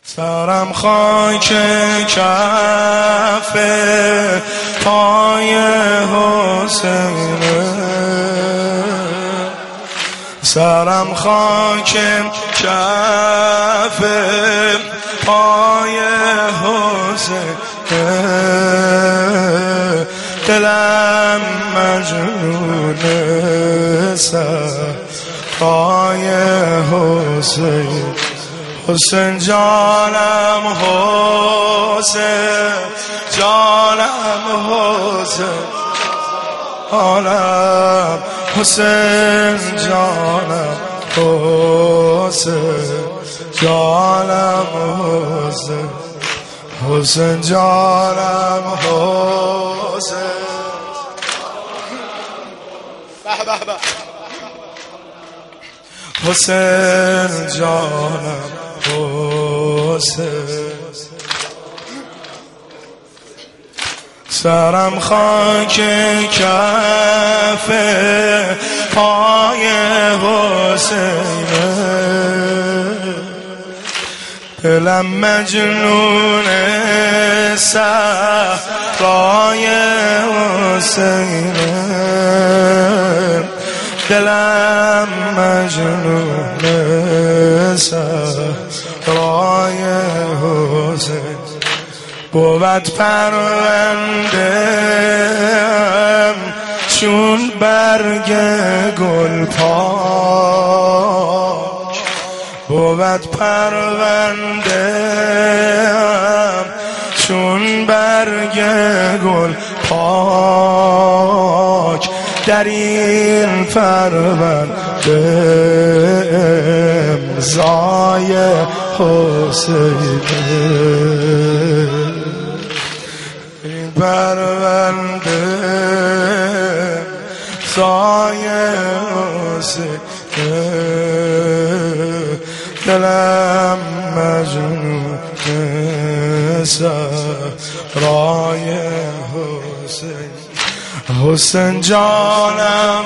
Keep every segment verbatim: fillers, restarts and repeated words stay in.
سرم خاک کف پای حسین، سرم خاک کف پای حسین، دلم مجنون صفای حسین. حسین جانم حسین جانم حسین جانم حسین جانم حسین جانم حسین حسین جانم حسین. به به به حسین جانم حسین. سرم خاک کف پای حسین، دلم مجنون صفای حسین، دلم مجنون صفای حسین. بود پروندم چون برگ گل پاک، بود پروندم چون برگ گل پاک، در این پرونده امضای حسین، این پرونده امضای حسین، دلم مجنون صفای حسین. حسین جانم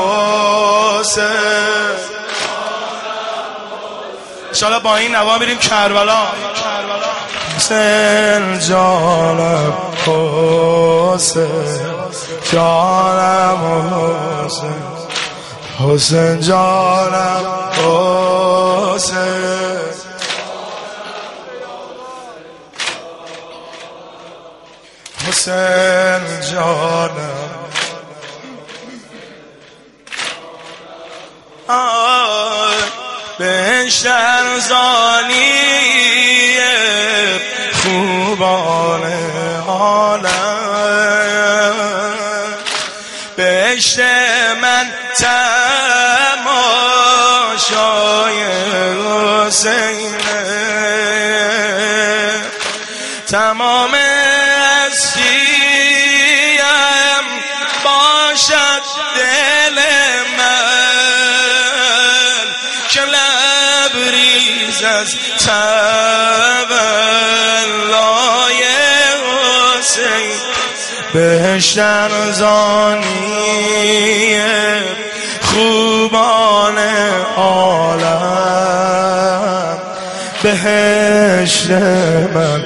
حسین. انشاءالله با این نوا میریم کربلا. حسین جانم حسین جانم حسین حسین جانم حسین حسین جانم. آی بهشت ارزانی خوبان عالم، بهشت من تماشای حسین، تمام هستیم باشد دل من، که لبریز از تولای حسین. بهشت ارزانی خوبان عالم، بهشت من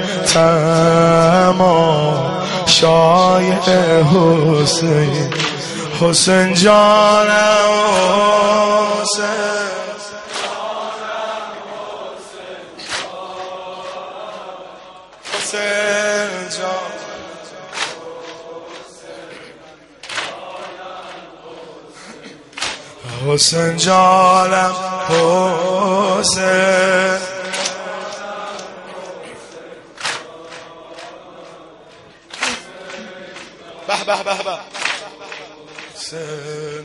تماشای حسین. حسین جانم حسین حسین جانم حسین جانم حسین. به به به به حسین.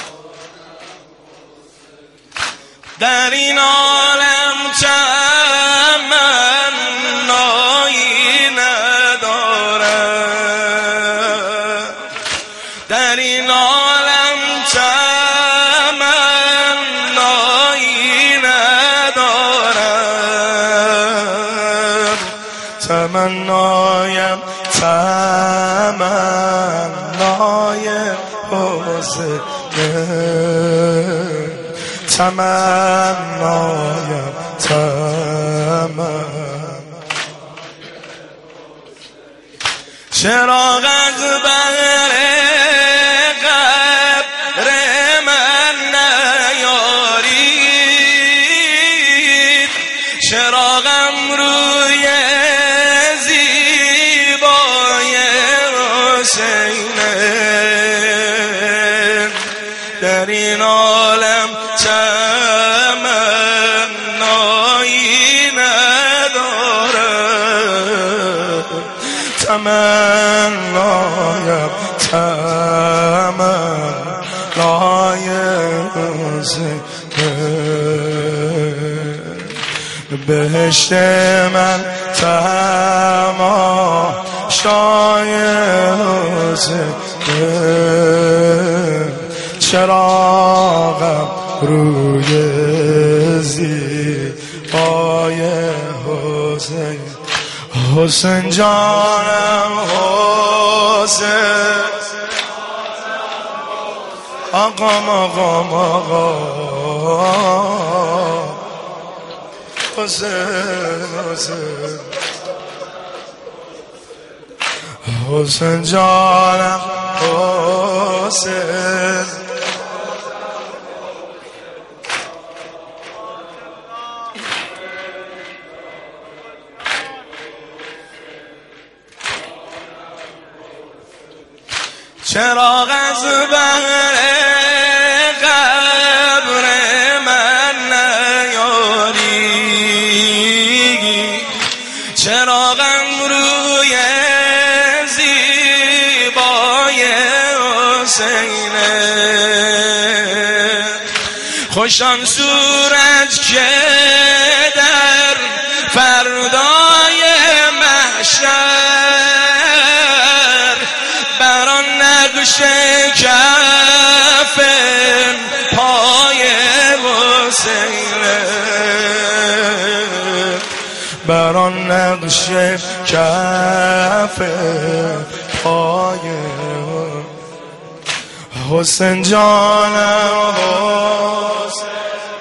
در این عالم تمنایی ندارم، در این عالم تمنایی ندارم، تمنایم تمنای حسین، تمنایم تمنای چراغ از بهر قبر من نیارید، چراغم روی زیبای حسینه. در این عالم تمنایی ندارم، تمنایم تمنای حسینه. بهشت من تماشای حسینه، چراغم روی زیبای حسین. حسین جانم حسین، آقام آقام آقا حسین حسین. حسین جانم حسین، چراغ از بهر قبر من نیاری، چراغم روی زیبای حسینه. خوش آن صورت که در فردای محشر بر آن نقش کفن پای حسینه، بر آن نقش کفن پای حسین جانم حسین.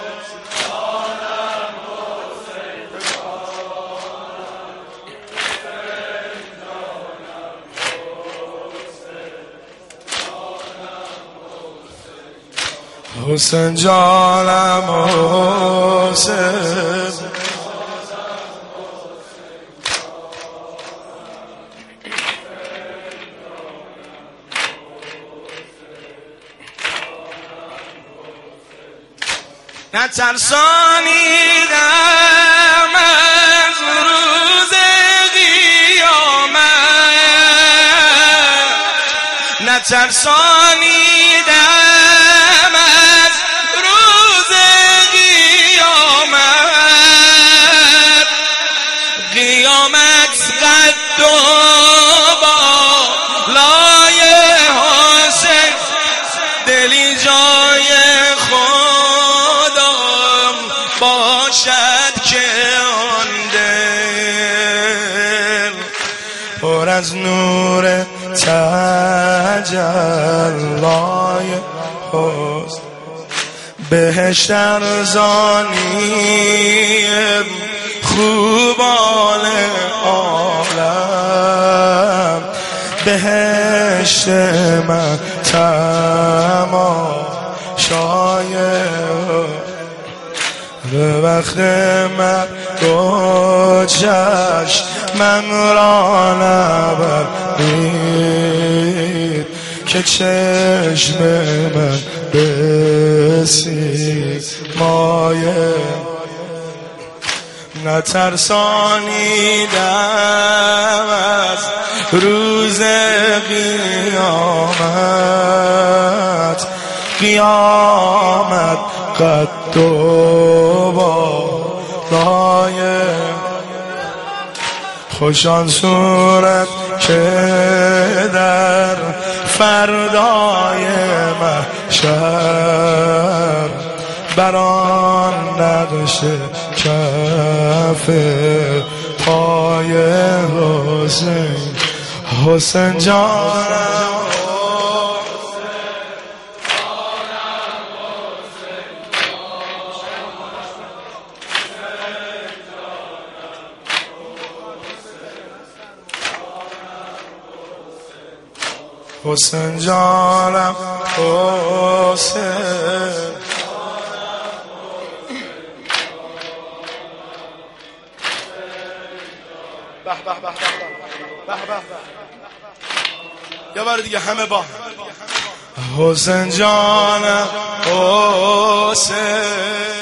حسین جانم حسین، نترسانیدم از روز قیامت، نترسانیدم از روز قیامت. قیامت قد و بالای حسین، دلی جای خودم باشد که آن دل پر از نور تجلای حسن. بهشت ارزانی خوبان عالم، بهشت من تماشای به وقت من دو چشمم را نبرید که چشم من بسی مایه. نترسانیدم از روز قیامت، قیامت قد و بالای. خوش آن صورت که در فردای محشر بر آن نقش کف پای حسین. حسین جانم حسین جانم حسین به به به به به به یه بار دیگه همه با حسین جانم حسین